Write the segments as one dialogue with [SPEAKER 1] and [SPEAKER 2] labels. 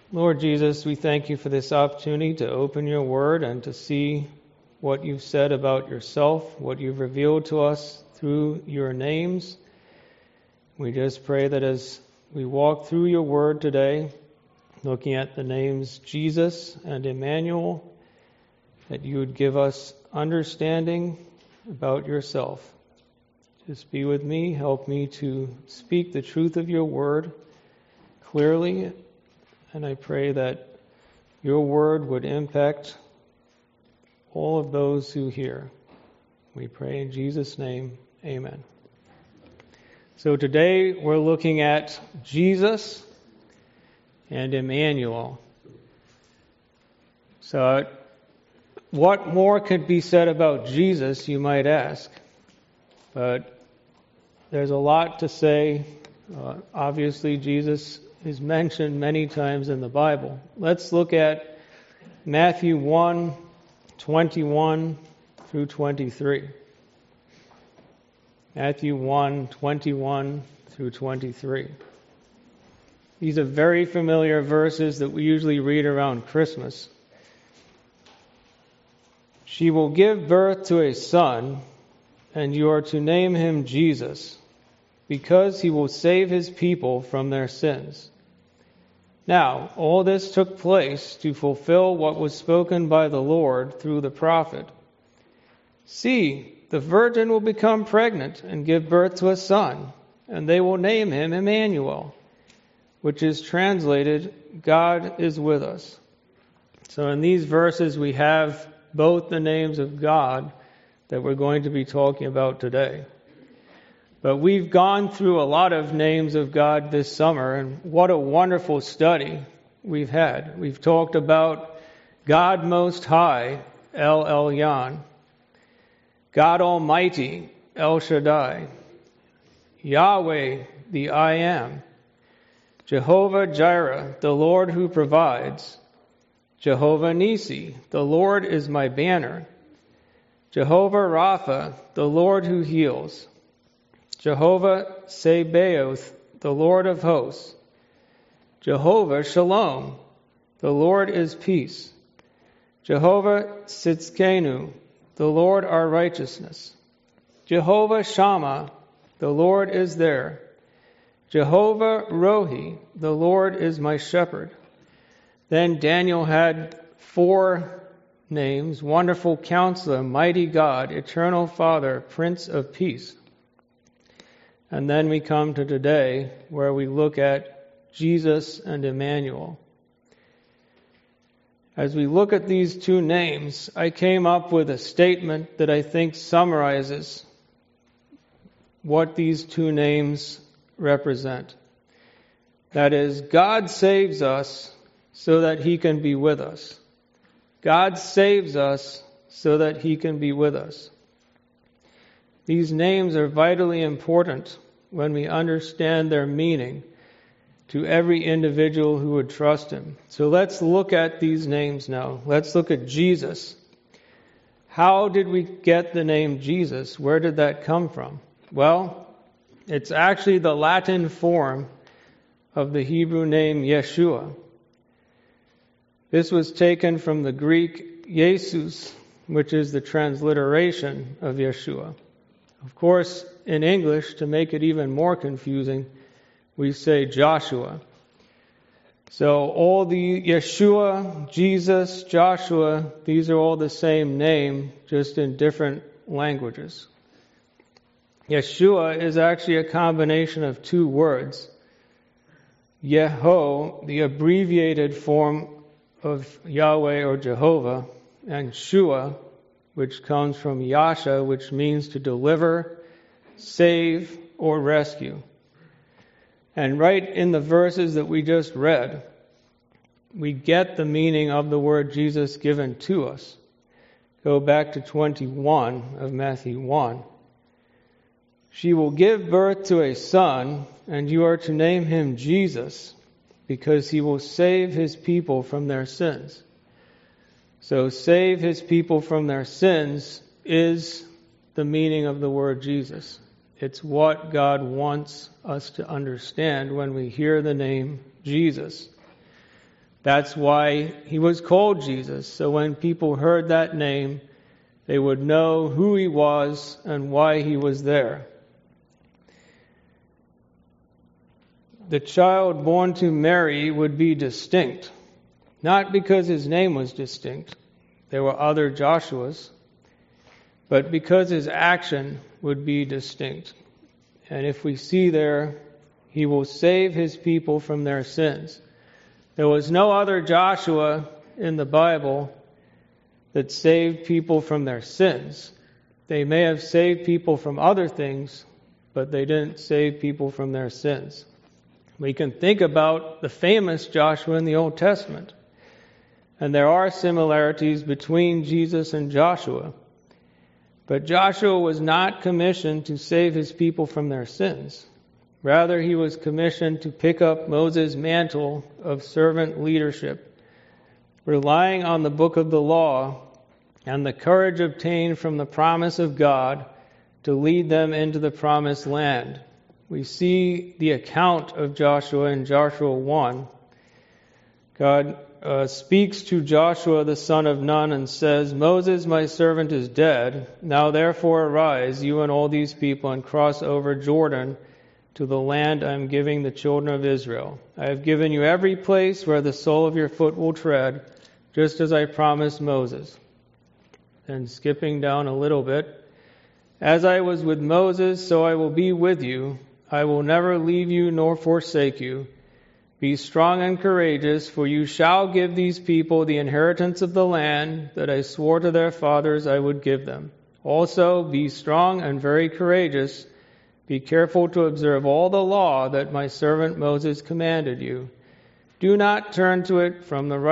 [SPEAKER 1] Lord Jesus, we thank you for this opportunity to open your word and to see what you've said about yourself, what you've revealed to us through your names. We just pray that as we walk through your word today, looking at the names Jesus and Emmanuel, that you would give us understanding about yourself. Just be with me, help me to speak the truth of your word clearly, and I pray that your word would impact all of those who hear. We pray in Jesus' name, amen. So today we're looking at Jesus and Emmanuel. So what more could be said about Jesus, you might ask? But there's a lot to say. Obviously, Jesus is mentioned many times in the Bible. Let's look at Matthew 1:21 through 23. Matthew 1:21 through 23. These are very familiar verses that we usually read around Christmas. She will give birth to a son, and you are to name him Jesus, because he will save his people from their sins. Now, all this took place to fulfill what was spoken by the Lord through the prophet. See, the virgin will become pregnant and give birth to a son, and they will name him Emmanuel, which is translated, God is with us. So in these verses we have both the names of God that we're going to be talking about today. But we've gone through a lot of names of God this summer, and what a wonderful study we've had. We've talked about God Most High, El Elyon, God Almighty, El Shaddai, Yahweh, the I Am, Jehovah Jireh, the Lord who provides, Jehovah Nisi, the Lord is my banner, Jehovah Rapha, the Lord who heals, Jehovah Sabaoth, the Lord of hosts, Jehovah Shalom, the Lord is peace, Jehovah Tzidkenu, the Lord our righteousness, Jehovah Shammah, the Lord is there, Jehovah Rohi, the Lord is my shepherd. Then Daniel had 4 names: Wonderful Counselor, Mighty God, Eternal Father, Prince of Peace. And then we come to today where we look at Jesus and Emmanuel. As we look at these 2 names, I came up with a statement that I think summarizes what these 2 names represent. That is, God saves us so that He can be with us. God saves us so that He can be with us. These names are vitally important when we understand their meaning to every individual who would trust Him. So let's look at these names now. Let's look at Jesus. How did we get the name Jesus? Where did that come from? Well, it's actually the Latin form of the Hebrew name Yeshua. This was taken from the Greek Jesus, which is the transliteration of Yeshua. Of course, in English, to make it even more confusing, we say Joshua. So all the Yeshua, Jesus, Joshua, these are all the same name, just in different languages. Yeshua is actually a combination of 2 words. Yeho, the abbreviated form of Yahweh or Jehovah, and Shua, which comes from Yasha, which means to deliver, save, or rescue. And right in the verses that we just read, we get the meaning of the word Jesus given to us. Go back to 21 of Matthew 1. She will give birth to a son, and you are to name him Jesus, because he will save his people from their sins. So save his people from their sins is the meaning of the word Jesus. It's what God wants us to understand when we hear the name Jesus. That's why he was called Jesus. So when people heard that name, they would know who he was and why he was there. The child born to Mary would be distinct, not because his name was distinct. There were other Joshuas, but because his action would be distinct. And if we see there, he will save his people from their sins. There was no other Joshua in the Bible that saved people from their sins. They may have saved people from other things, but they didn't save people from their sins. We can think about the famous Joshua in the Old Testament. And there are similarities between Jesus and Joshua. But Joshua was not commissioned to save his people from their sins. Rather, he was commissioned to pick up Moses' mantle of servant leadership, relying on the book of the law and the courage obtained from the promise of God to lead them into the promised land. We see the account of Joshua in Joshua 1. God speaks to Joshua the son of Nun and says, "Moses, my servant, is dead. Now therefore arise, you and all these people, and cross over Jordan to the land I am giving the children of Israel. I have given you every place where the sole of your foot will tread, just as I promised Moses." And skipping down a little bit, "As I was with Moses, so I will be with you. I will never leave you nor forsake you. Be strong and courageous, for you shall give these people the inheritance of the land that I swore to their fathers I would give them. Also, be strong and very courageous. Be careful to observe all the law that my servant Moses commanded you. Do not turn from it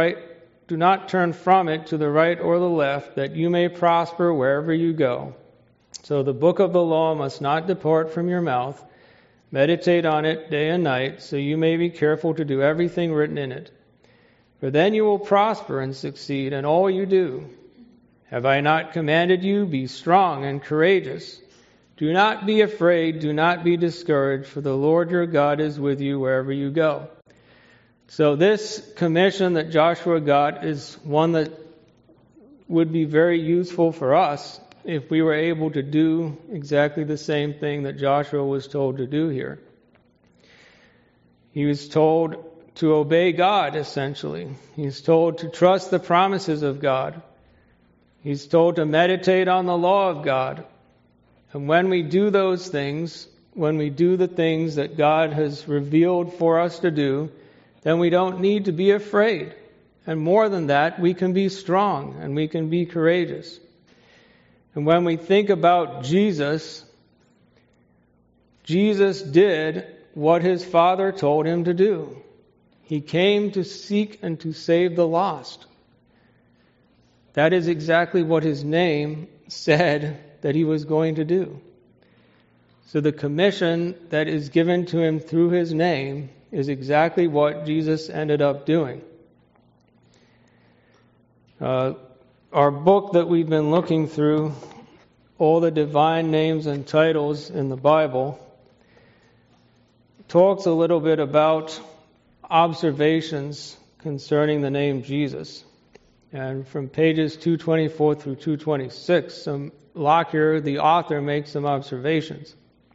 [SPEAKER 1] to the right or the left, that you may prosper wherever you go. So the book of the law must not depart from your mouth. Meditate on it day and night, so you may be careful to do everything written in it. For then you will prosper and succeed in all you do. Have I not commanded you? Be strong and courageous. Do not be afraid, do not be discouraged, for the Lord your God is with you wherever you go." So this commission that Joshua got is one that would be very useful for us if we were able to do exactly the same thing that Joshua was told to do here. He was told to obey God, essentially. He's told to trust the promises of God. He's told to meditate on the law of God. And when we do those things, when we do the things that God has revealed for us to do, then we don't need to be afraid. And more than that, we can be strong and we can be courageous. And when we think about Jesus, Jesus did what his Father told him to do. He came to seek and to save the lost. That is exactly what his name said that he was going to do. So the commission that is given to him through his name is exactly what Jesus ended up doing. Our book that we've been looking through, all the divine names and titles in the Bible, talks a little bit about observations concerning the name Jesus. And from pages 224 through 226, Lockyer, the author, makes some observations.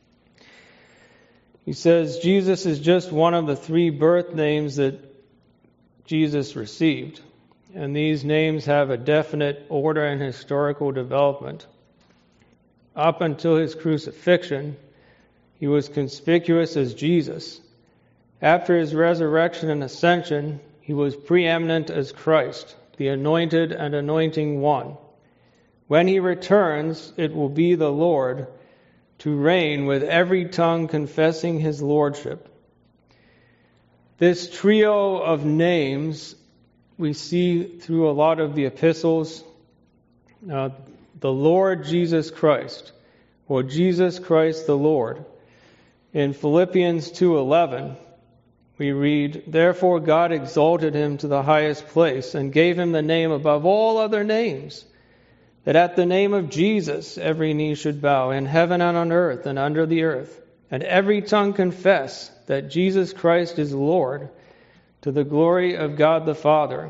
[SPEAKER 1] He says Jesus is just one of the 3 birth names that Jesus received. And these names have a definite order and historical development. Up until his crucifixion, he was conspicuous as Jesus. After his resurrection and ascension, he was preeminent as Christ, the anointed and anointing one. When he returns, it will be the Lord, to reign with every tongue confessing his lordship. This trio of names we see through a lot of the epistles. The Lord Jesus Christ, or Jesus Christ the Lord. In Philippians 2:11, we read, "Therefore God exalted him to the highest place and gave him the name above all other names, that at the name of Jesus every knee should bow, in heaven and on earth and under the earth, and every tongue confess that Jesus Christ is Lord, to the glory of God the Father.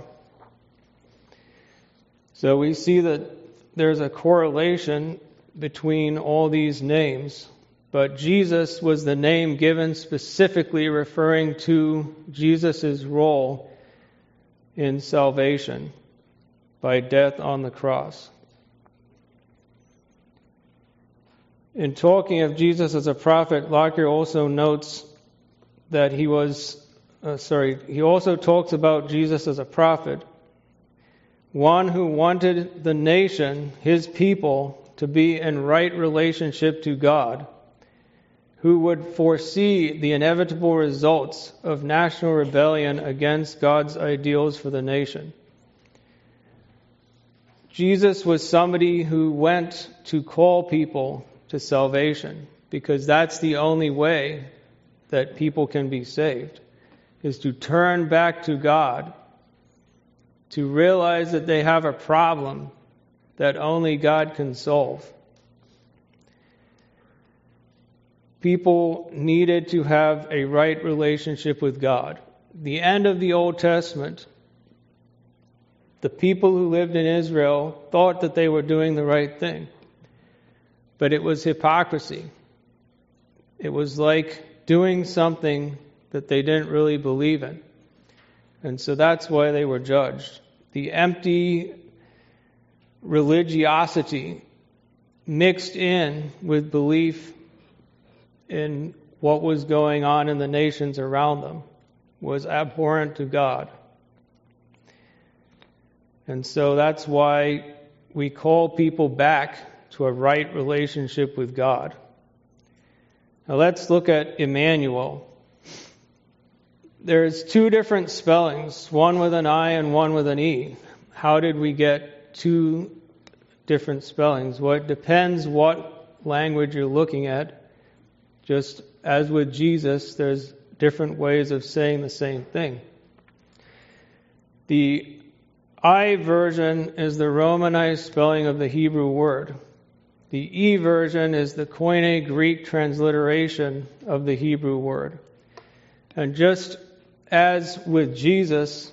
[SPEAKER 1] So we see that there's a correlation between all these names, but Jesus was the name given specifically referring to Jesus' role in salvation by death on the cross. In talking of Jesus as a prophet, Lockyer also notes that he also talks about Jesus as a prophet, one who wanted the nation, his people, to be in right relationship to God, who would foresee the inevitable results of national rebellion against God's ideals for the nation. Jesus was somebody who went to call people to salvation, because that's the only way that people can be saved, is to turn back to God, to realize that they have a problem that only God can solve. People needed to have a right relationship with God. The end of the Old Testament, the people who lived in Israel thought that they were doing the right thing. But it was hypocrisy. It was like doing something that they didn't really believe in. And so that's why they were judged. The empty religiosity mixed in with belief in what was going on in the nations around them was abhorrent to God. And so that's why we call people back to a right relationship with God. Now let's look at Emmanuel. There's two different spellings, one with an I and one with an E. How did we get two different spellings? Well, it depends what language you're looking at. Just as with Jesus, there's different ways of saying the same thing. The I version is the Romanized spelling of the Hebrew word. The E version is the Koine Greek transliteration of the Hebrew word. And just as with Jesus,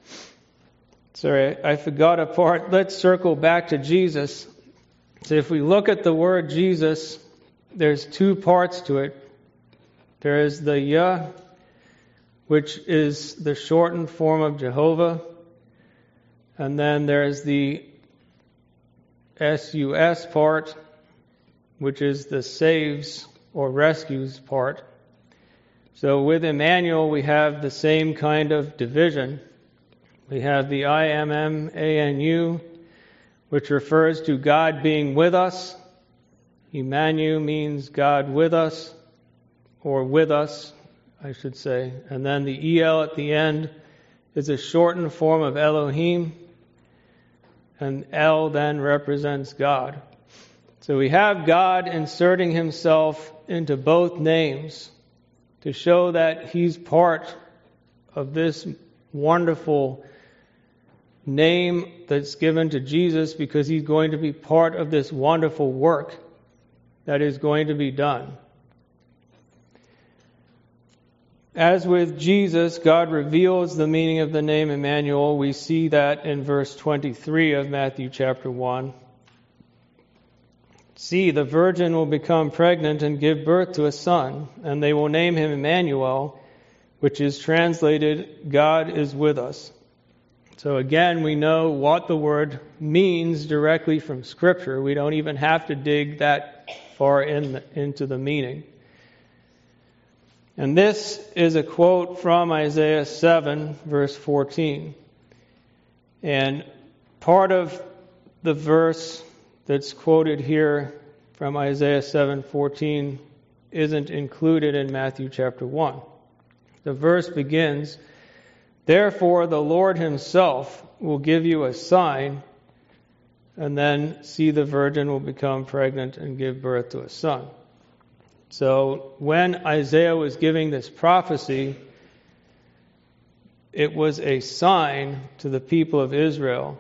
[SPEAKER 1] I forgot a part. Let's circle back to Jesus. So if we look at the word Jesus, there's two parts to it. There is the Yah, which is the shortened form of Jehovah. And then there's the SUS part, which is the saves or rescues part. So with Emmanuel, we have the same kind of division. We have the IMMANU, which refers to God being with us. Emmanuel means God with us, or with us, I should say. And then the EL at the end is a shortened form of Elohim, and L then represents God. So we have God inserting himself into both names to show that he's part of this wonderful name that's given to Jesus, because he's going to be part of this wonderful work that is going to be done. As with Jesus, God reveals the meaning of the name Emmanuel. We see that in verse 23 of Matthew chapter 1. See, the virgin will become pregnant and give birth to a son, and they will name him Emmanuel, which is translated, God is with us. So again, we know what the word means directly from Scripture. We don't even have to dig that far into the meaning. And this is a quote from Isaiah 7, verse 14. And part of the verse that's quoted here from Isaiah 7:14 isn't included in Matthew chapter 1. The verse begins, "Therefore the Lord himself will give you a sign," and then, "See, the virgin will become pregnant and give birth to a son." So when Isaiah was giving this prophecy, it was a sign to the people of Israel.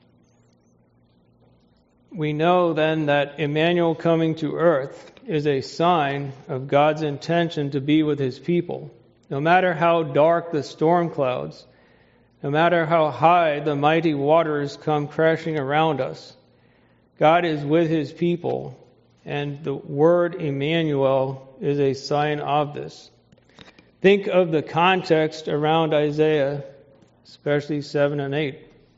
[SPEAKER 1] We know then that Emmanuel coming to earth is a sign of God's intention to be with his people. No matter how dark the storm clouds, no matter how high the mighty waters come crashing around us, God is with his people, and the word Emmanuel is a sign of this. Think of the context around Isaiah, especially 7 and 8.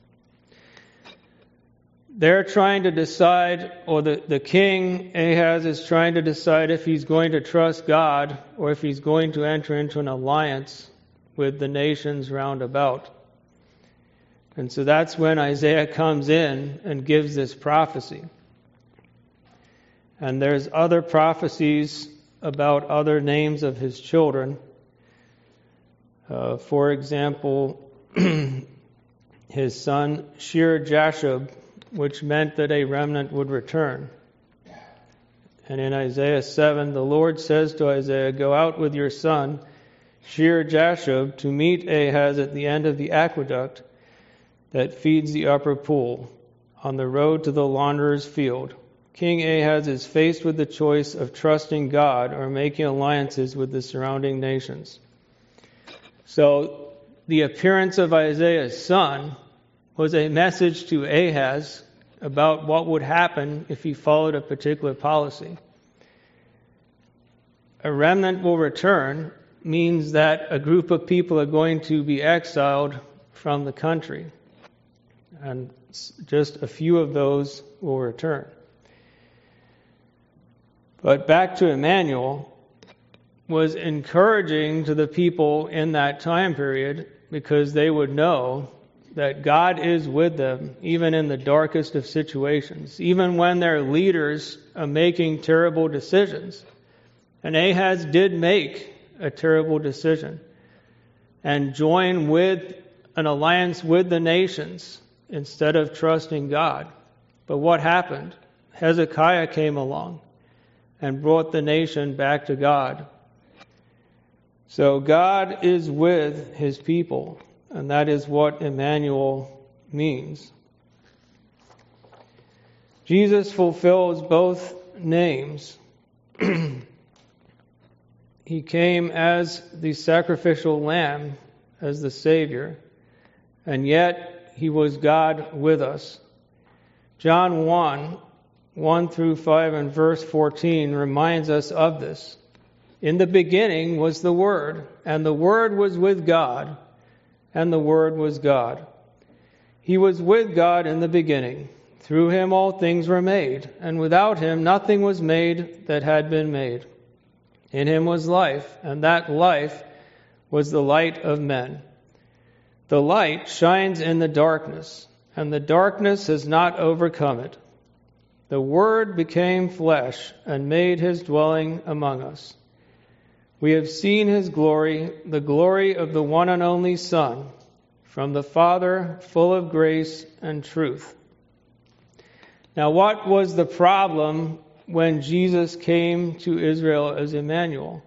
[SPEAKER 1] They're trying to decide, or the king Ahaz is trying to decide if he's going to trust God or if he's going to enter into an alliance with the nations round about. And so that's when Isaiah comes in and gives this prophecy. And there's other prophecies about other names of his children. For example, his son Shear-Jashub, which meant that a remnant would return. And in Isaiah 7, the Lord says to Isaiah, "Go out with your son, Shear-Jashub, to meet Ahaz at the end of the aqueduct that feeds the upper pool, on the road to the launderer's field." King Ahaz is faced with the choice of trusting God or making alliances with the surrounding nations. So the appearance of Isaiah's son was a message to Ahaz about what would happen if he followed a particular policy. A remnant will return means that a group of people are going to be exiled from the country. And just a few of those will return. But back to Emmanuel was encouraging to the people in that time period because they would know that God is with them even in the darkest of situations, even when their leaders are making terrible decisions. And Ahaz did make a terrible decision and join with an alliance with the nations instead of trusting God. But what happened? Hezekiah came along and brought the nation back to God. So God is with his people, and that is what Emmanuel means. Jesus fulfills both names. He came as the sacrificial lamb, as the Savior, and yet he was God with us. John 1 through 5 and verse 14 reminds us of this. In the beginning was the Word, and the Word was with God, and the Word was God. He was with God in the beginning. Through him all things were made, and without him nothing was made that had been made. In him was life, and that life was the light of men. The light shines in the darkness, and the darkness has not overcome it. The Word became flesh and made his dwelling among us. We have seen his glory, the glory of the one and only Son, from the Father, full of grace and truth. Now, what was the problem when Jesus came to Israel as Emmanuel?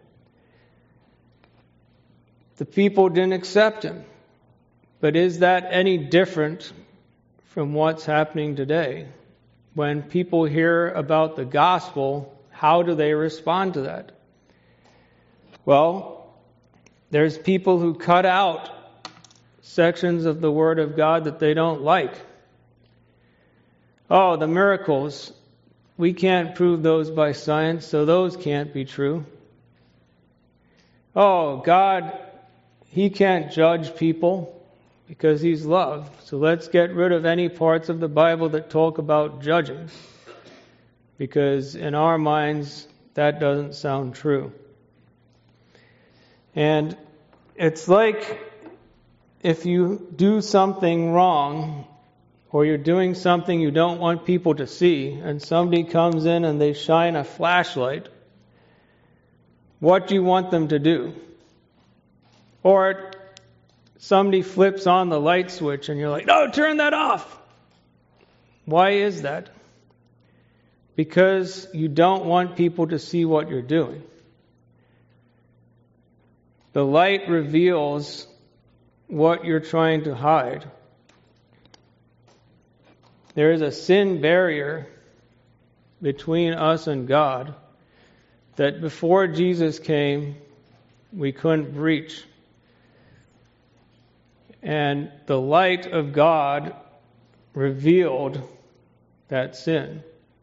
[SPEAKER 1] The people didn't accept him. But is that any different from what's happening today? When people hear about the gospel, how do they respond to that? Well, there's people who cut out sections of the Word of God that they don't like. Oh, the miracles, we can't prove those by science, so those can't be true. Oh, God, he can't judge people because he's love. So let's get rid of any parts of the Bible that talk about judging, because in our minds, that doesn't sound true. And it's like if you do something wrong, or you're doing something you don't want people to see, and somebody comes in and they shine a flashlight, what do you want them to do? Or somebody flips on the light switch and you're like, no, turn that off. Why is that? Because you don't want people to see what you're doing. The light reveals what you're trying to hide. There is a sin barrier between us and God that before Jesus came, we couldn't reach. And the light of God revealed that sin.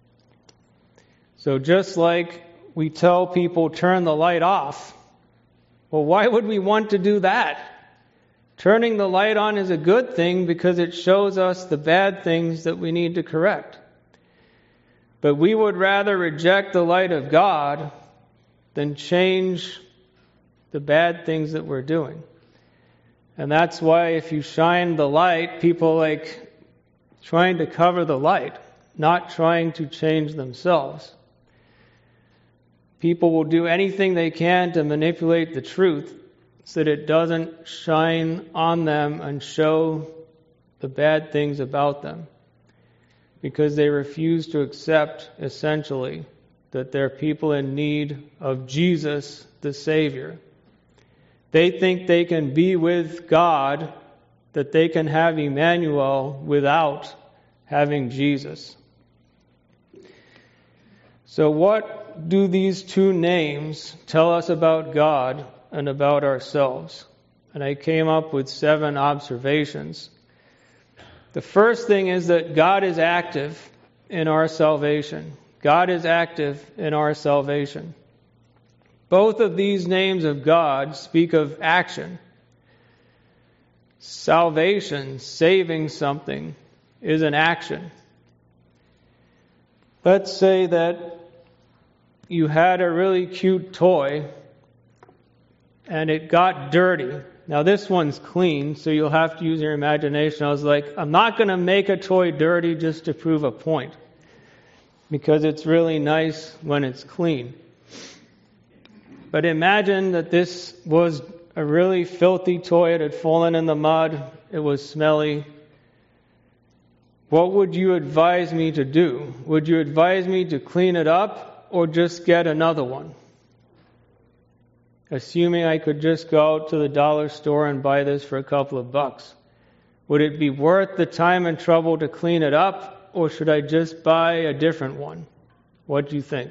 [SPEAKER 1] So just like we tell people, turn the light off, well, why would we want to do that? Turning the light on is a good thing because it shows us the bad things that we need to correct. But we would rather reject the light of God than change the bad things that we're doing. And that's why if you shine the light, people like trying to cover the light, not trying to change themselves. People will do anything they can to manipulate the truth so that it doesn't shine on them and show the bad things about them. Because they refuse to accept, essentially, that they're people in need of Jesus, the Savior. They think they can be with God, that they can have Emmanuel without having Jesus. So what do these two names tell us about God and about ourselves? And I came up with 7 observations. The first thing is that God is active in our salvation. God is active in our salvation. Both of these names of God speak of action. Salvation, saving something, is an action. Let's say that you had a really cute toy and it got dirty. Now this one's clean, so you'll have to use your imagination. I was like, I'm not going to make a toy dirty just to prove a point, because it's really nice when it's clean. But imagine that this was a really filthy toy. It had fallen in the mud. It was smelly. What would you advise me to do? Would you advise me to clean it up or just get another one? Assuming I could just go out to the dollar store and buy this for a couple of bucks. Would it be worth the time and trouble to clean it up, or should I just buy a different one? What do you think?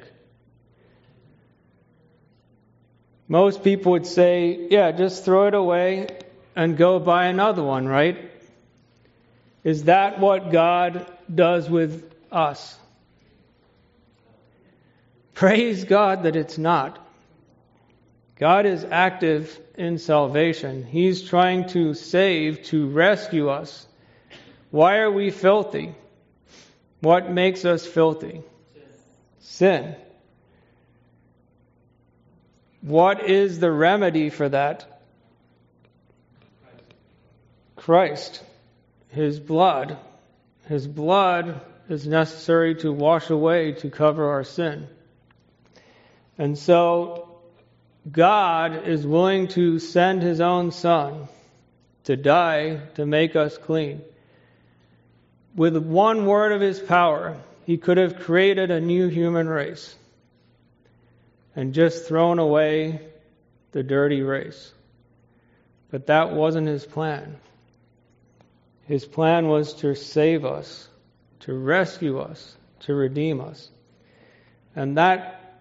[SPEAKER 1] Most people would say, yeah, just throw it away and go buy another one, right? Is that what God does with us? Praise God that it's not. God is active in salvation. He's trying to save, to rescue us. Why are we filthy? What makes us filthy? Sin. What is the remedy for that? Christ. His blood. His blood is necessary to wash away, to cover our sin. And so God is willing to send His own Son to die to make us clean. With one word of His power, He could have created a new human race and just thrown away the dirty race. But that wasn't His plan. His plan was to save us, to rescue us, to redeem us. And that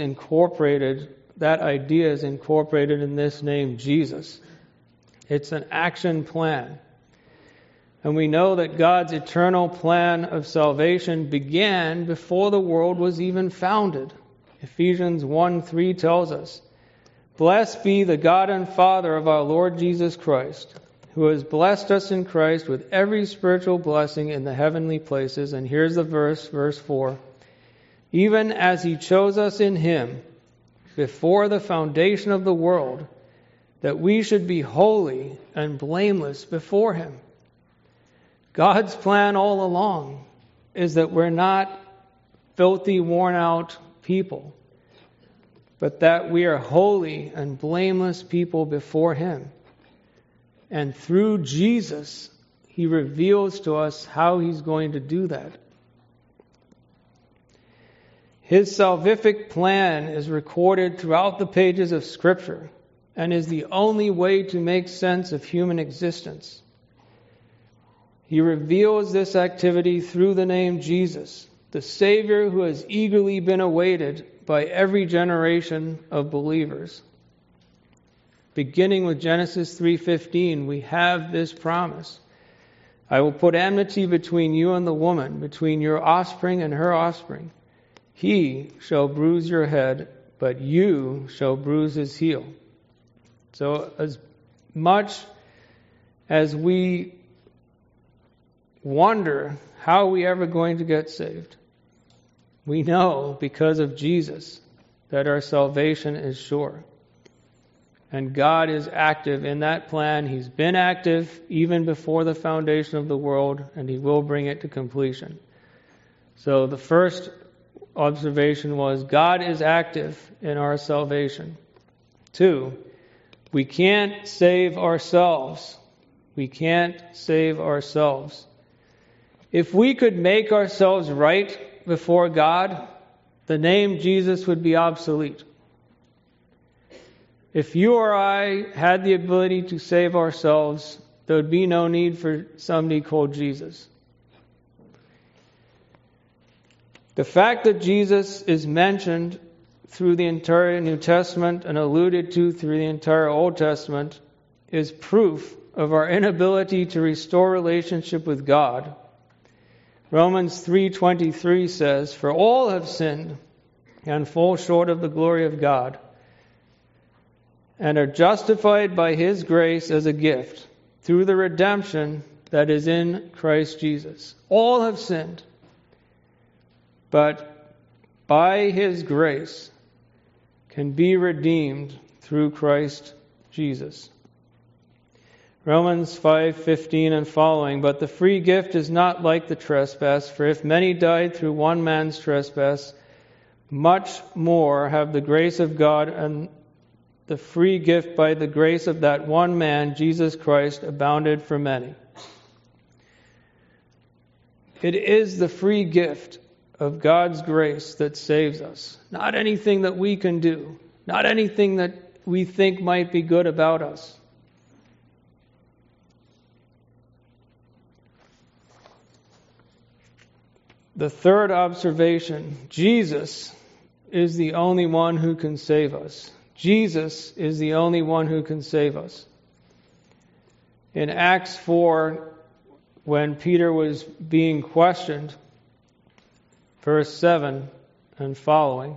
[SPEAKER 1] idea is incorporated in this name, Jesus. It's an action plan. And we know that God's eternal plan of salvation began before the world was even founded. Ephesians 1:3 tells us, "Blessed be the God and Father of our Lord Jesus Christ, who has blessed us in Christ with every spiritual blessing in the heavenly places." And here's the verse 4. "Even as He chose us in Him before the foundation of the world, that we should be holy and blameless before Him." God's plan all along is that we're not filthy, worn-out people, but that we are holy and blameless people before Him. And through Jesus, He reveals to us how He's going to do that. His salvific plan is recorded throughout the pages of Scripture and is the only way to make sense of human existence. He reveals this activity through the name Jesus, the Savior who has eagerly been awaited by every generation of believers. Beginning with Genesis 3:15, we have this promise. I will put enmity between you and the woman, between your offspring and her offspring. He shall bruise your head, but you shall bruise his heel. So as much as we wonder how are we ever going to get saved, we know because of Jesus that our salvation is sure. And God is active in that plan. He's been active even before the foundation of the world, and He will bring it to completion. So the first observation was God is active in our salvation. 2, we can't save ourselves. We can't save ourselves. If we could make ourselves right before God, the name Jesus would be obsolete. If you or I had the ability to save ourselves, there would be no need for somebody called Jesus. The fact that Jesus is mentioned through the entire New Testament and alluded to through the entire Old Testament is proof of our inability to restore relationship with God. Romans 3:23 says, "For all have sinned and fall short of the glory of God, and are justified by His grace as a gift, through the redemption that is in Christ Jesus." All have sinned, but by His grace can be redeemed through Christ Jesus. Romans 5:15 and following, "But the free gift is not like the trespass, for if many died through one man's trespass, much more have the grace of God and the free gift by the grace of that one man, Jesus Christ, abounded for many." It is the free gift of God's grace that saves us. Not anything that we can do. Not anything that we think might be good about us. The third observation, Jesus is the only one who can save us. Jesus is the only one who can save us. In Acts 4, when Peter was being questioned, verse 7 and following,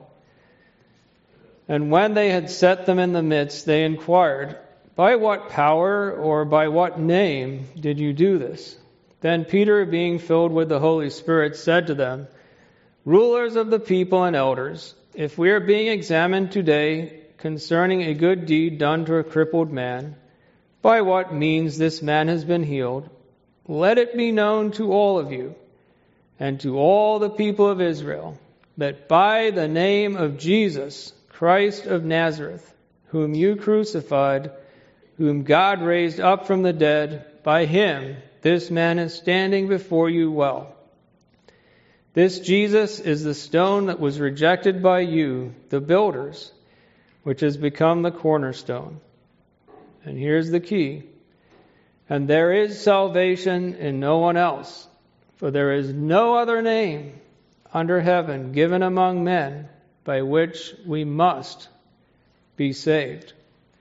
[SPEAKER 1] "And when they had set them in the midst, they inquired, 'By what power or by what name did you do this?' Then Peter, being filled with the Holy Spirit, said to them, 'Rulers of the people and elders, if we are being examined today concerning a good deed done to a crippled man, by what means this man has been healed, let it be known to all of you and to all the people of Israel that by the name of Jesus, Christ of Nazareth, whom you crucified, whom God raised up from the dead, by Him this man is standing before you well. This Jesus is the stone that was rejected by you, the builders, which has become the cornerstone." And here's the key. "And there is salvation in no one else, for there is no other name under heaven given among men by which we must be saved."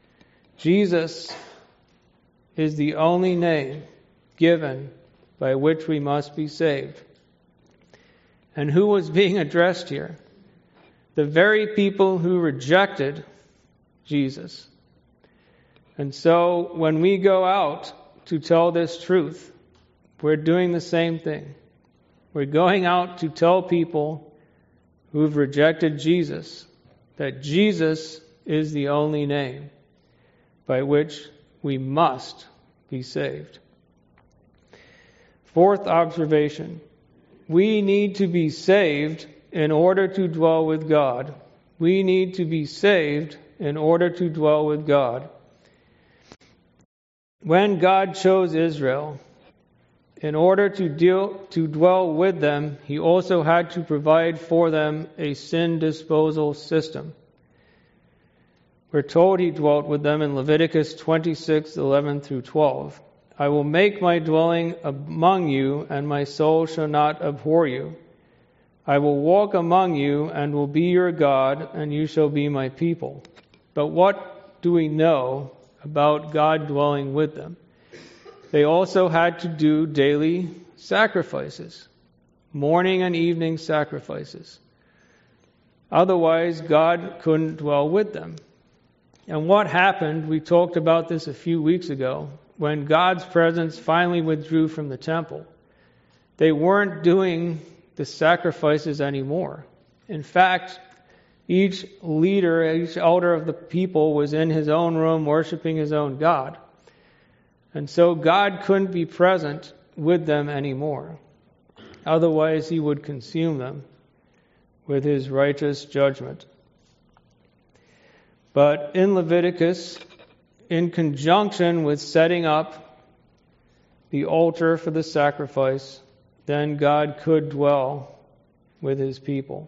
[SPEAKER 1] Jesus is the only name given by which we must be saved. And who was being addressed here? The very people who rejected Jesus. And so when we go out to tell this truth, we're doing the same thing. We're going out to tell people who've rejected Jesus that Jesus is the only name by which we must be saved. Fourth observation, we need to be saved in order to dwell with God. We need to be saved in order to dwell with God. When God chose Israel, in order to dwell with them, He also had to provide for them a sin disposal system. We're told He dwelt with them in Leviticus 26:11 through 12. "I will make my dwelling among you, and my soul shall not abhor you. I will walk among you, and will be your God, and you shall be my people." But what do we know about God dwelling with them. They also had to do daily sacrifices, morning and evening sacrifices. Otherwise, God couldn't dwell with them. And what happened, we talked about this a few weeks ago, when God's presence finally withdrew from the temple. They weren't doing the sacrifices anymore. In fact, each leader, each elder of the people was in his own room worshiping his own God. And so God couldn't be present with them anymore. Otherwise, he would consume them with his righteous judgment. But in Leviticus, in conjunction with setting up the altar for the sacrifice, then God could dwell with his people.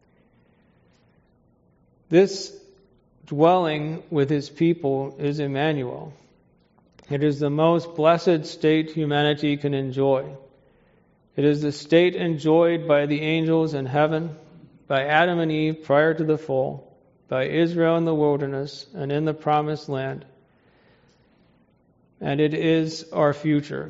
[SPEAKER 1] This dwelling with his people is Emmanuel. It is the most blessed state humanity can enjoy. It is the state enjoyed by the angels in heaven, by Adam and Eve prior to the fall, by Israel in the wilderness and in the promised land. And it is our future.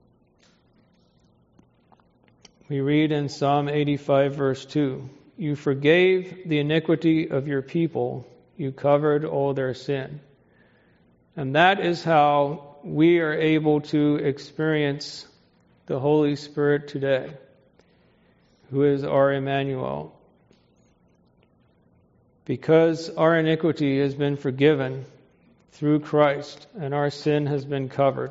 [SPEAKER 1] We read in Psalm 85, verse 2, "You forgave the iniquity of your people, you covered all their sin." And that is how we are able to experience the Holy Spirit today, who is our Emmanuel. Because our iniquity has been forgiven through Christ and our sin has been covered.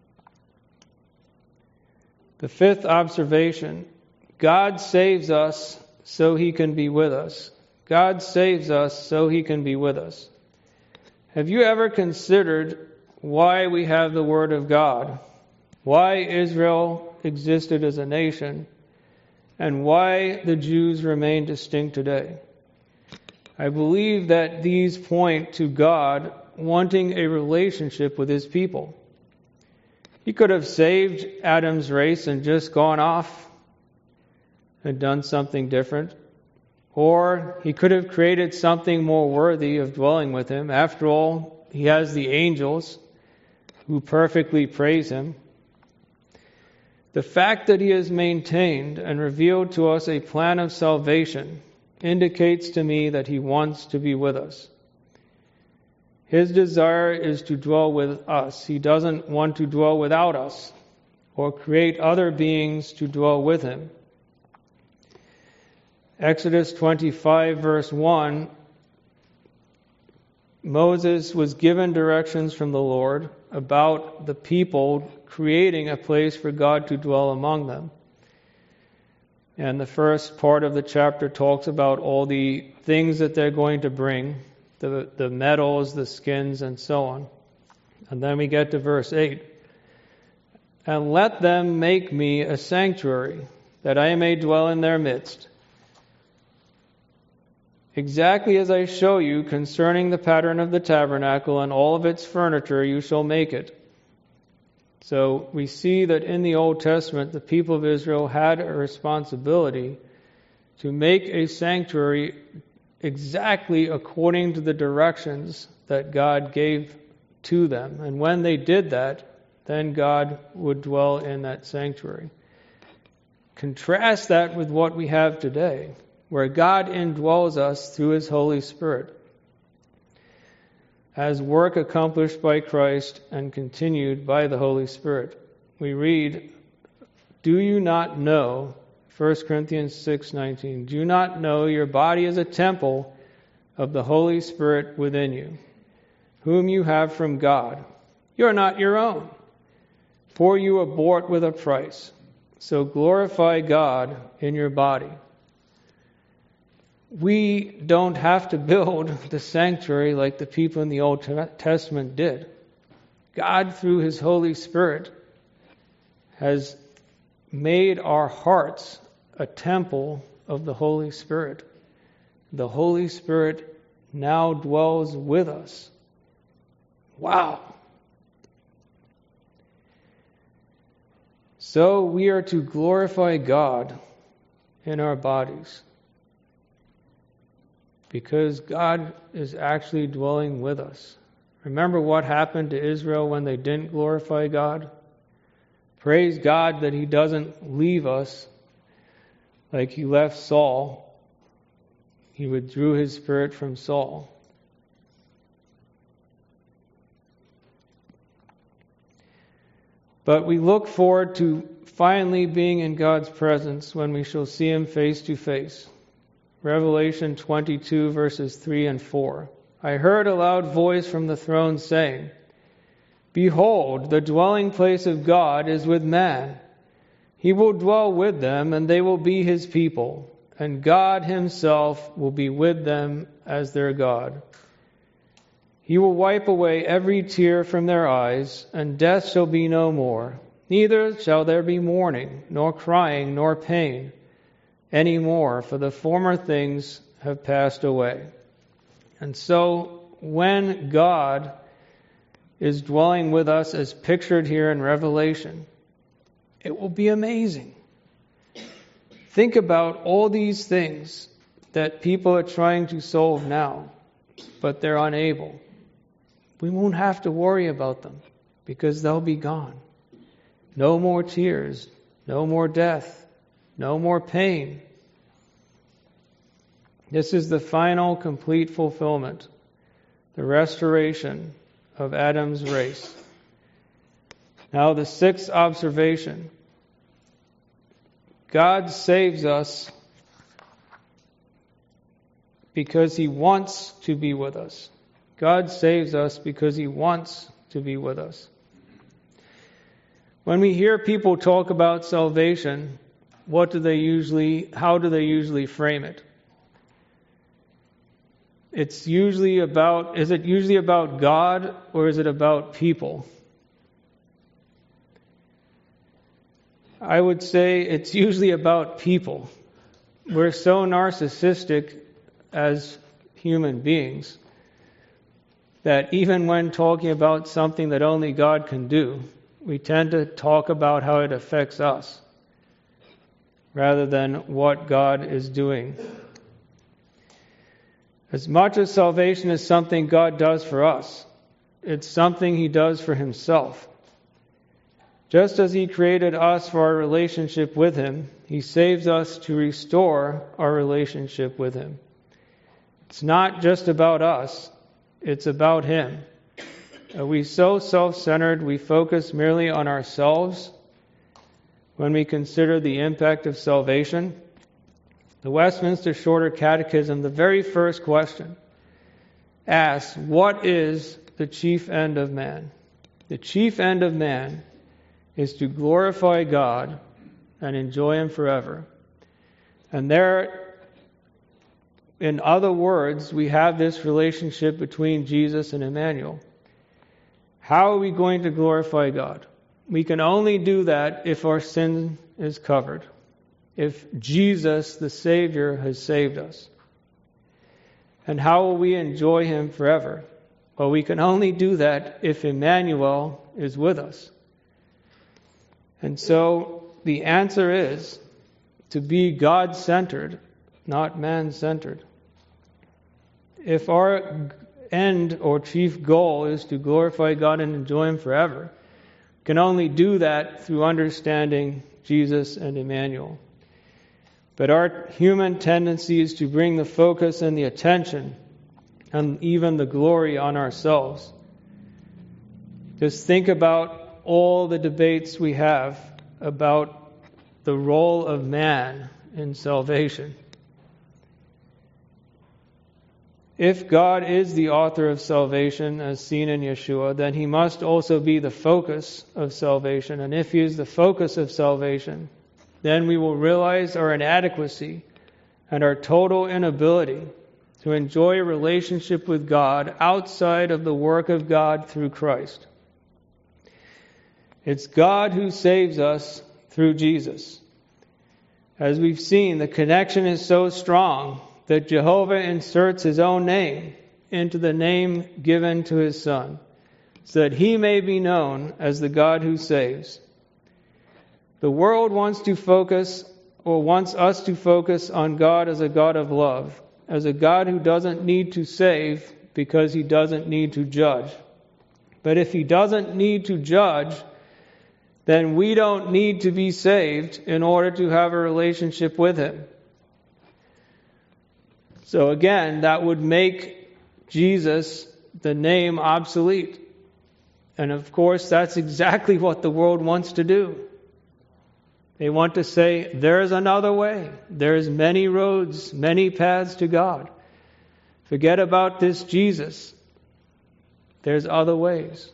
[SPEAKER 1] The fifth observation, God saves us so he can be with us. God saves us so he can be with us. Have you ever considered why we have the Word of God? Why Israel existed as a nation? And why the Jews remain distinct today? I believe that these point to God wanting a relationship with his people. He could have saved Adam's race and just gone off and done something different. Or he could have created something more worthy of dwelling with him. After all, he has the angels who perfectly praise him. The fact that he has maintained and revealed to us a plan of salvation indicates to me that he wants to be with us. His desire is to dwell with us. He doesn't want to dwell without us or create other beings to dwell with him. Exodus 25, verse 1, Moses was given directions from the Lord about the people creating a place for God to dwell among them. And the first part of the chapter talks about all the things that they're going to bring, the metals, the skins, and so on. And then we get to verse 8. "And let them make me a sanctuary, that I may dwell in their midst. Exactly as I show you concerning the pattern of the tabernacle and all of its furniture, you shall make it." So we see that in the Old Testament, the people of Israel had a responsibility to make a sanctuary exactly according to the directions that God gave to them. And when they did that, then God would dwell in that sanctuary. Contrast that with what we have today, where God indwells us through his Holy Spirit, as work accomplished by Christ and continued by the Holy Spirit. We read, "Do you not know," 1 Corinthians 6:19, "do you not know your body is a temple of the Holy Spirit within you, whom you have from God? You are not your own, for you were bought with a price. So glorify God in your body." We don't have to build the sanctuary like the people in the Old Testament did. God, through his Holy Spirit, has made our hearts a temple of the Holy Spirit. The Holy Spirit now dwells with us. Wow! So we are to glorify God in our bodies, because God is actually dwelling with us. Remember what happened to Israel when they didn't glorify God? Praise God that He doesn't leave us like He left Saul. He withdrew His Spirit from Saul. But we look forward to finally being in God's presence when we shall see Him face to face. Revelation 22 verses 3 and 4. I heard a loud voice from the throne saying, Behold, the dwelling place of God is with man. He will dwell with them, and they will be His people, and God Himself will be with them as their God. He will wipe away every tear from their eyes, and death shall be no more. Neither shall there be mourning, nor crying, nor pain any more, for the former things have passed away. And so, when God is dwelling with us as pictured here in Revelation, it will be amazing. Think about all these things that people are trying to solve now, but they're unable. We won't have to worry about them because they'll be gone. No more tears, no more death, no more pain. This is the final complete fulfillment, the restoration of Adam's race. Now the sixth observation. God saves us because He wants to be with us. God saves us because He wants to be with us. When we hear people talk about salvation, how do they usually frame it? Is it usually about God or is it about people? I would say it's usually about people. We're so narcissistic as human beings that even when talking about something that only God can do, we tend to talk about how it affects us rather than what God is doing. As much as salvation is something God does for us, it's something He does for Himself. Just as He created us for our relationship with Him, He saves us to restore our relationship with Him. It's not just about us, it's about Him. Are we so self-centered we focus merely on ourselves when we consider the impact of salvation? The Westminster Shorter Catechism, the very first question, asks, what is the chief end of man? The chief end of man is to glorify God and enjoy Him forever. And there, in other words, we have this relationship between Jesus and Emmanuel. How are we going to glorify God? We can only do that if our sin is covered. If Jesus, the Savior, has saved us. And how will we enjoy Him forever? Well, we can only do that if Emmanuel is with us. And so the answer is to be God-centered, not man-centered. If our end or chief goal is to glorify God and enjoy Him forever, we can only do that through understanding Jesus and Emmanuel. But our human tendency is to bring the focus and the attention and even the glory on ourselves. Just think about all the debates we have about the role of man in salvation. If God is the author of salvation, as seen in Yeshua, then He must also be the focus of salvation. And if He is the focus of salvation, then we will realize our inadequacy and our total inability to enjoy a relationship with God outside of the work of God through Christ. It's God who saves us through Jesus. As we've seen, the connection is so strong that Jehovah inserts His own name into the name given to His Son, so that He may be known as the God who saves. The world wants us to focus on God as a God of love, as a God who doesn't need to save because He doesn't need to judge. But if he doesn't need to judge, then we don't need to be saved in order to have a relationship with him. So again, that would make Jesus, the name, obsolete. And of course, that's exactly what the world wants to do. They want to say, there's another way. There's many roads, many paths to God. Forget about this Jesus. There's other ways.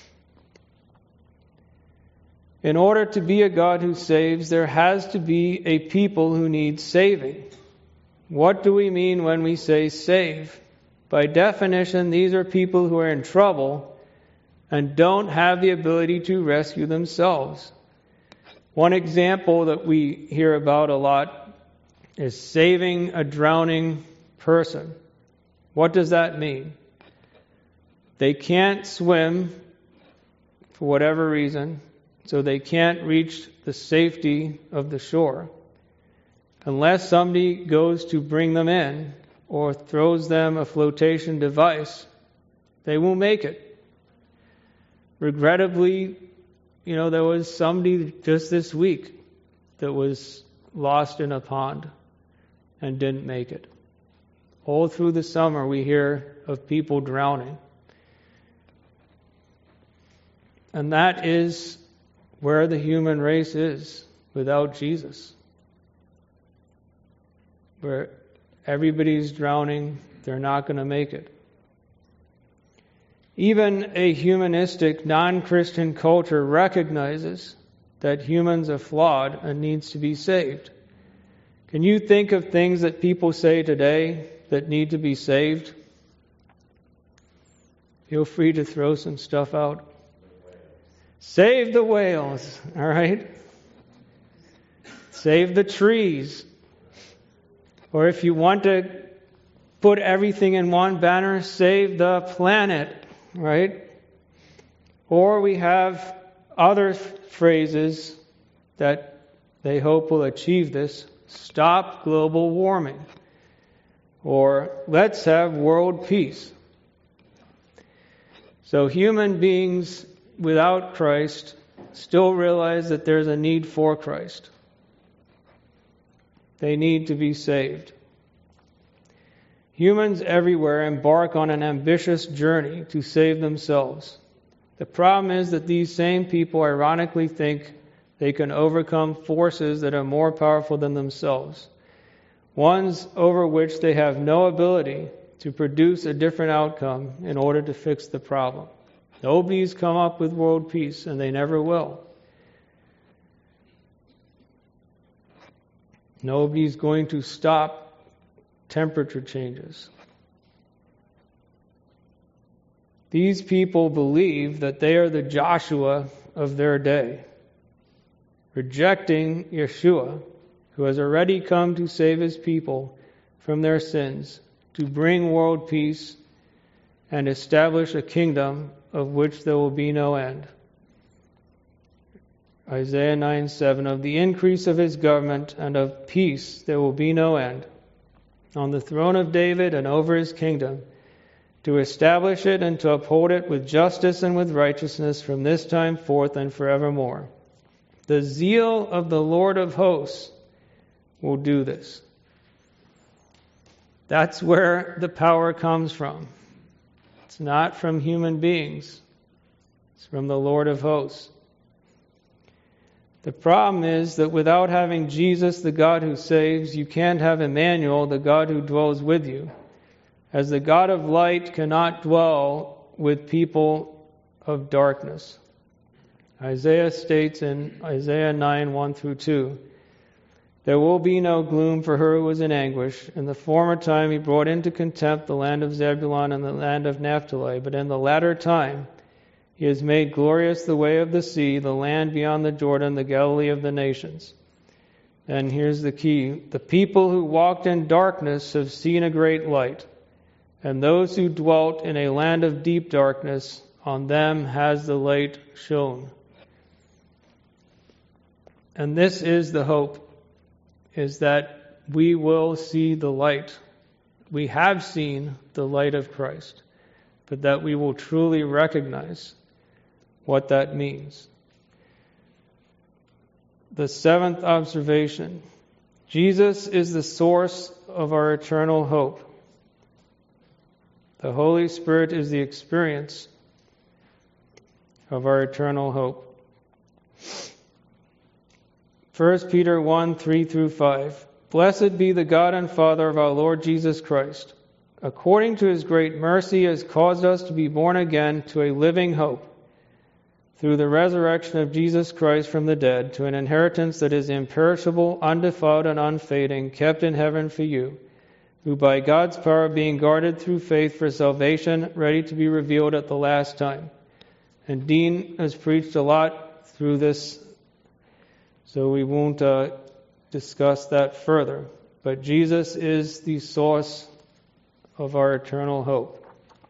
[SPEAKER 1] In order to be a God who saves, there has to be a people who need saving. What do we mean when we say save? By definition, these are people who are in trouble and don't have the ability to rescue themselves. One example that we hear about a lot is saving a drowning person. What does that mean? They can't swim for whatever reason, so they can't reach the safety of the shore. Unless somebody goes to bring them in or throws them a flotation device, they won't make it. Regrettably, there was somebody just this week that was lost in a pond and didn't make it. All through the summer we hear of people drowning. And that is where the human race is without Jesus. Where everybody's drowning, they're not going to make it. Even a humanistic, non-Christian culture recognizes that humans are flawed and needs to be saved. Can you think of things that people say today that need to be saved? Feel free to throw some stuff out. Save the whales, all right? Save the trees. Or if you want to put everything in one banner, save the planet, right? Or we have other phrases that they hope will achieve this. Stop global warming. Or let's have world peace. So human beings without Christ still realize that there's a need for Christ. They need to be saved. Humans everywhere embark on an ambitious journey to save themselves. The problem is that these same people ironically think they can overcome forces that are more powerful than themselves, ones over which they have no ability to produce a different outcome in order to fix the problem. Nobody's come up with world peace, and they never will. Nobody's going to stop temperature changes. These people believe that they are the Joshua of their day, rejecting Yeshua, who has already come to save his people from their sins, to bring world peace and establish a kingdom of which there will be no end. Isaiah 9:7, of the increase of his government and of peace there will be no end, on the throne of David and over his kingdom, to establish it and to uphold it with justice and with righteousness from this time forth and forevermore. The zeal of the Lord of hosts will do this. That's where the power comes from. It's not from human beings. It's from the Lord of hosts. The problem is that without having Jesus, the God who saves, you can't have Emmanuel, the God who dwells with you. As the God of light cannot dwell with people of darkness. Isaiah states in Isaiah 9:1-2, there will be no gloom for her who is in anguish. In the former time he brought into contempt the land of Zebulun and the land of Naphtali, but in the latter time he has made glorious the way of the sea, the land beyond the Jordan, the Galilee of the nations. And here's the key. The people who walked in darkness have seen a great light, and those who dwelt in a land of deep darkness, on them has the light shone. And this is the hope, is that we will see the light. We have seen the light of Christ. but that we will truly recognize what that means. The seventh observation: Jesus is the source of our eternal hope. The Holy Spirit is the experience of our eternal hope. 1 Peter 1, 3-5. Blessed be the God and Father of our Lord Jesus Christ. According to his great mercy, he has caused us to be born again to a living hope, through the resurrection of Jesus Christ from the dead, to an inheritance that is imperishable, undefiled, and unfading, kept in heaven for you, who by God's power being guarded through faith for salvation, ready to be revealed at the last time. And Dean has preached a lot through this, so we won't discuss that further. But Jesus is the source of our eternal hope.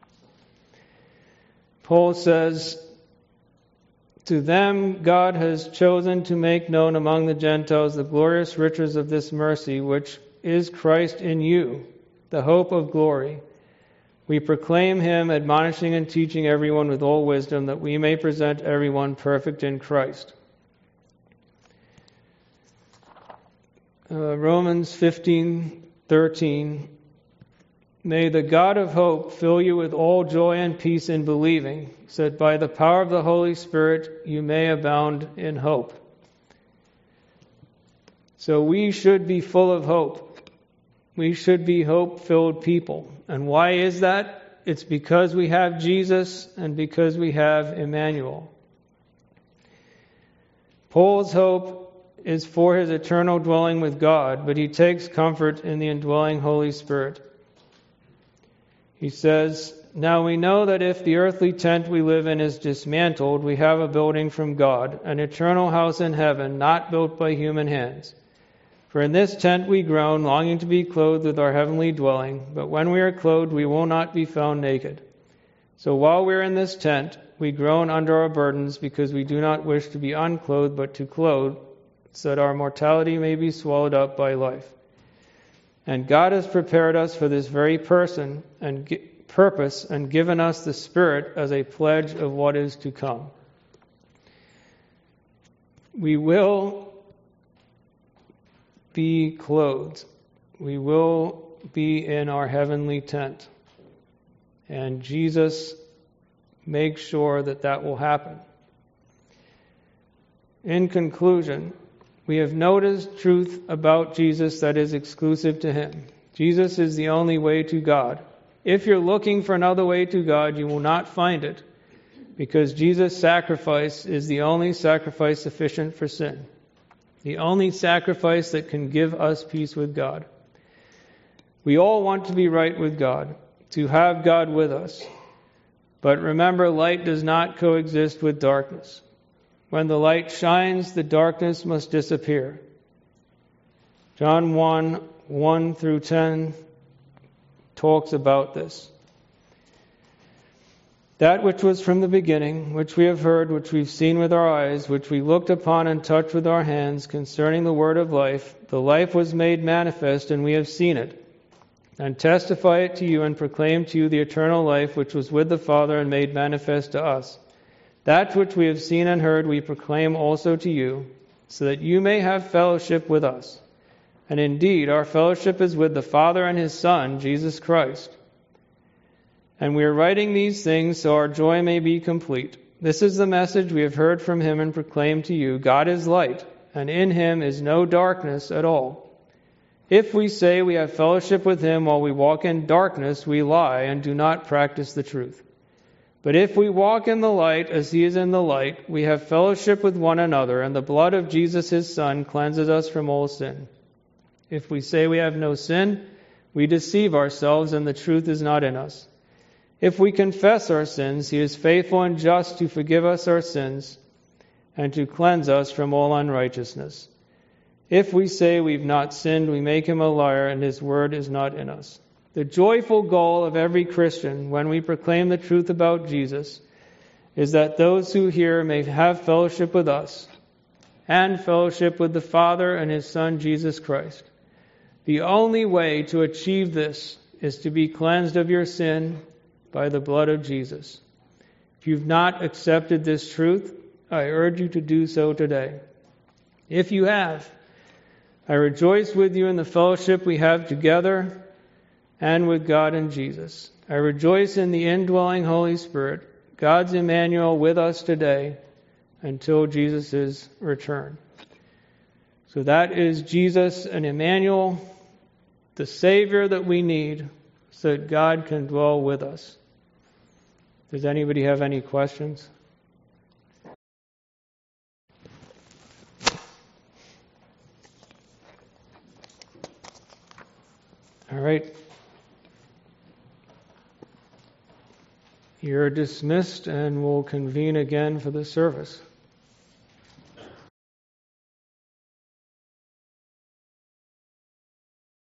[SPEAKER 1] Paul says, to them God has chosen to make known among the Gentiles the glorious riches of this mercy, which is Christ in you, the hope of glory. We proclaim him, admonishing and teaching everyone with all wisdom, that we may present everyone perfect in Christ. Romans 15:13. May the God of hope fill you with all joy and peace in believing, so that by the power of the Holy Spirit you may abound in hope. So we should be full of hope. We should be hope-filled people. And why is that? It's because we have Jesus and because we have Emmanuel. Paul's hope is for his eternal dwelling with God, but he takes comfort in the indwelling Holy Spirit. He says, now we know that if the earthly tent we live in is dismantled, we have a building from God, an eternal house in heaven, not built by human hands. For in this tent we groan, longing to be clothed with our heavenly dwelling, but when we are clothed, we will not be found naked. So while we are in this tent, we groan under our burdens, because we do not wish to be unclothed, but to clothe, so that our mortality may be swallowed up by life. And God has prepared us for this very purpose and given us the Spirit as a pledge of what is to come. We will be clothed. We will be in our heavenly tent. And Jesus makes sure that that will happen. In conclusion, we have noticed truth about Jesus that is exclusive to him. Jesus is the only way to God. If you're looking for another way to God, you will not find it, because Jesus' sacrifice is the only sacrifice sufficient for sin, the only sacrifice that can give us peace with God. We all want to be right with God, to have God with us. But remember, light does not coexist with darkness. When the light shines, the darkness must disappear. John 1:1-10 talks about this. That which was from the beginning, which we have heard, which we've seen with our eyes, which we looked upon and touched with our hands, concerning the word of life, the life was made manifest, and we have seen it, and testify it to you and proclaim to you the eternal life which was with the Father and made manifest to us. That which we have seen and heard we proclaim also to you, so that you may have fellowship with us. And indeed, our fellowship is with the Father and his Son, Jesus Christ. And we are writing these things so our joy may be complete. This is the message we have heard from him and proclaimed to you. God is light, and in him is no darkness at all. If we say we have fellowship with him while we walk in darkness, we lie and do not practice the truth. But if we walk in the light as he is in the light, we have fellowship with one another, and the blood of Jesus his Son cleanses us from all sin. If we say we have no sin, we deceive ourselves, and the truth is not in us. If we confess our sins, he is faithful and just to forgive us our sins and to cleanse us from all unrighteousness. If we say we've not sinned, we make him a liar, and his word is not in us. The joyful goal of every Christian when we proclaim the truth about Jesus is that those who hear may have fellowship with us and fellowship with the Father and his Son, Jesus Christ. The only way to achieve this is to be cleansed of your sin by the blood of Jesus. If you've not accepted this truth, I urge you to do so today. If you have, I rejoice with you in the fellowship we have together and with God in Jesus. I rejoice in the indwelling Holy Spirit, God's Emmanuel with us today until Jesus' return. So that is Jesus and Emmanuel, the Savior that we need so that God can dwell with us. Does anybody have any questions? All right. You're dismissed, and we'll convene again for the service.